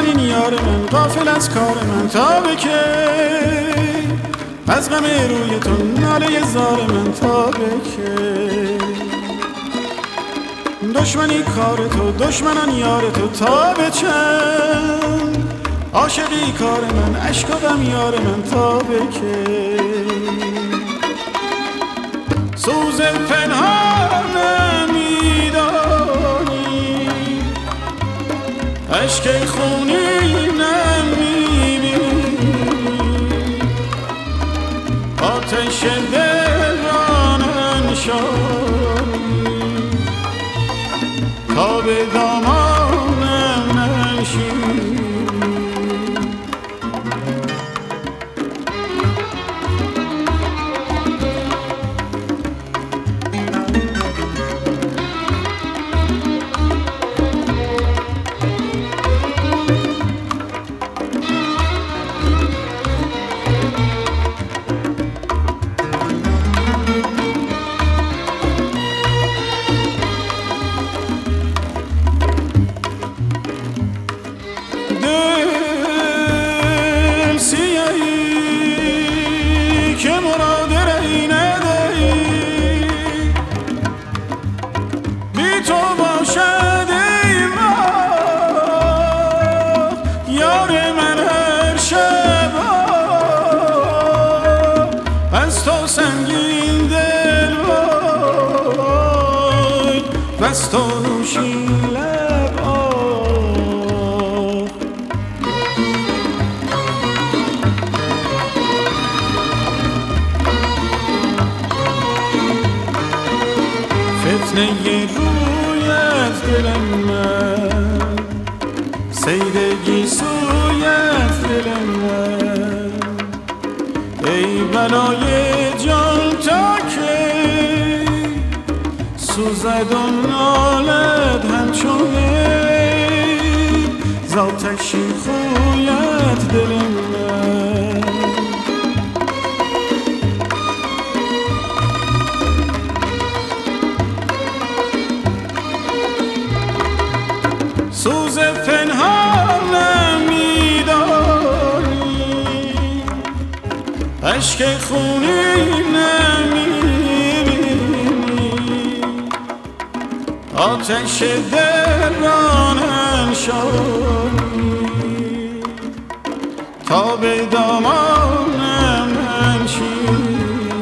نازنین یار من غافل از کار من تا به کی از غم روی تو ناله زار من تا به کی دشمنی کار تو دشمنان یار تو تا به چند عاشقی کار من عشق و غم یار من تا به کی سوز پنهان نمیدانی عشق خونی نمیبینی آتش دل را ننشانی تا به دامانم نشینی که مراد رهی ندهی بی تو باشد ای ماه یار من هر شب از تو سنگین دل وای و از تو نوشین لب فتنه رویت دلم من سیدگی سویت دلم من ای بلای جان تا که سوزد و نالد همچون زاتشی خویت دلم من سوز پنهان نمیدانی عشق خونی نمیبینی آتش دل را ننشانی تا به دامانم ننشینی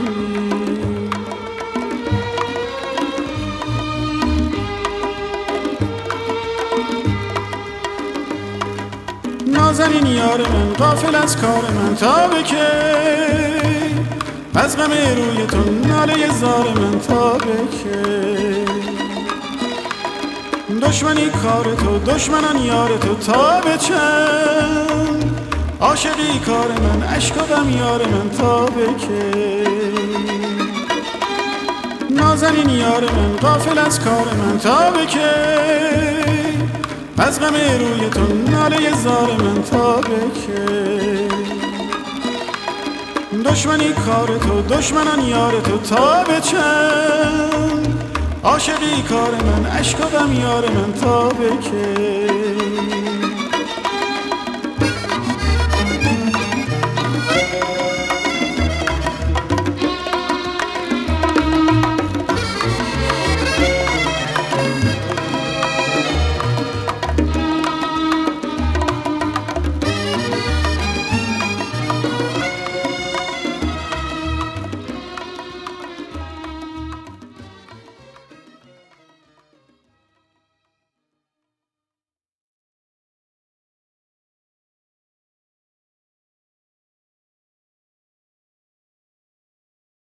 نازنین یار من غافل از کار من تا به کی از غم روی تو ناله زار من تا به کی دشمنی کار تو دشمنان یار تو تا به چند عاشقی کار من عشق و غم یار من تا به کی نازنین یار من غافل از کار من تا به کی از غم روی تو ناله زار من تا به کی دشمنی کار تو دشمنان یار تو تا به چند عاشقی کار من عشق و غم یار من تا به کی